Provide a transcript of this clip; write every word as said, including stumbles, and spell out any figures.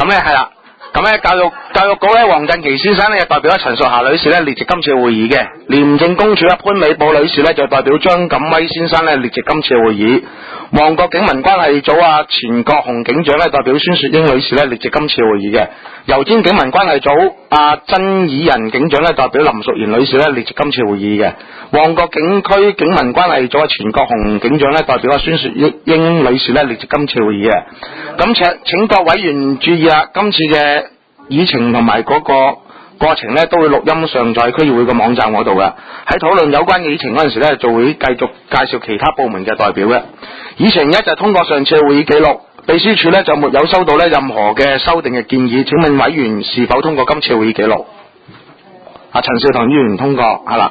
咁咧係啦。咁咧，教育教育局咧，黃振琪先生咧，代表咗陳淑霞女士咧列席今次會議嘅；廉政公署咧，潘美寶女士咧就代表張錦威先生咧列席今次會議；旺角警民關係組啊錢國雄警長咧代表孫雪英女士咧列席今次會議嘅；油尖警民關係組啊曾以仁警長咧代表林淑賢女士咧列席今次會議嘅；旺角警區警民關係組啊錢國雄警長咧代表啊孫雪英女士咧列席今次會議嘅。咁請請各委員注意啦，今次嘅議程同埋嗰個過程咧都會錄音上載區議會嘅網站嗰度嘅。喺討論有關嘅議程嗰陣時咧，就會繼續介紹其他部門嘅代表嘅。議程一就通過上次嘅會議記錄，秘書處咧就沒有收到咧任何嘅修訂嘅建議。請問委員是否通過今次會議記錄？啊，陳少棠議員通過，係啦。